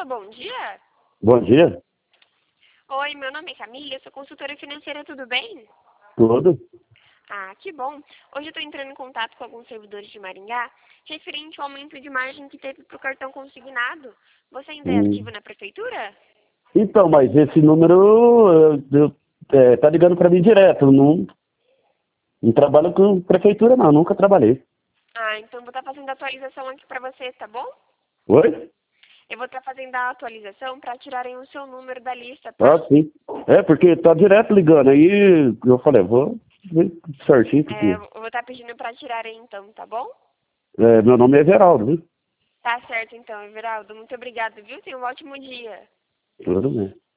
Alô, bom dia. Bom dia. Oi, meu nome é Camila, eu sou consultora financeira, tudo bem? Tudo? Ah, que bom. Hoje eu estou entrando em contato com alguns servidores de Maringá, referente ao aumento de margem que teve para o cartão consignado. Você ainda é Hum. ativo na prefeitura? Então, mas esse número tá ligando para mim direto. Não trabalho com prefeitura, não. Nunca trabalhei. Ah, então eu vou estar fazendo a atualização aqui para você, tá bom? Oi? Eu vou estar fazendo a atualização para tirarem o seu número da lista, tá? Ah, sim. É, porque tá direto ligando. Aí eu falei, vou ver certinho É, porque eu vou estar pedindo para tirarem então, tá bom? meu nome é Geraldo, viu? Tá certo então, Everaldo. Muito obrigada, viu? Tenha um ótimo dia. Tudo bem.